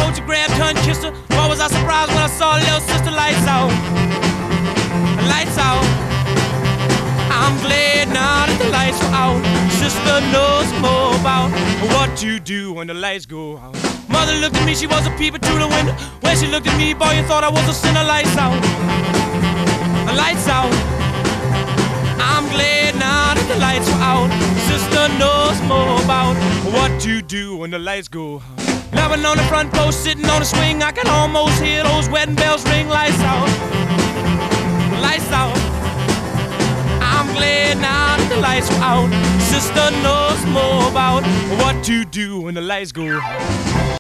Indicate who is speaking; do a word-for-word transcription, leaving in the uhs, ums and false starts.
Speaker 1: coat, she grabbed her and kissed her. Why was I surprised when I saw little sister? Lights out, lights out. I'm glad now that the lights are out. Sister knows more about what to do when the lights go out. Mother looked at me, she was a peeper to the window. When she looked at me, boy, you thought I was a sinner. Lights out, lights out. I'm glad now that the lights are out. Sister knows more about what to do when the lights go out. Loving on the front post, sitting on the swing, I can almost hear those wedding bells ring. Lights out, lights out. I'm glad now that the lights are out. Sister knows more about what to do when the lights go out.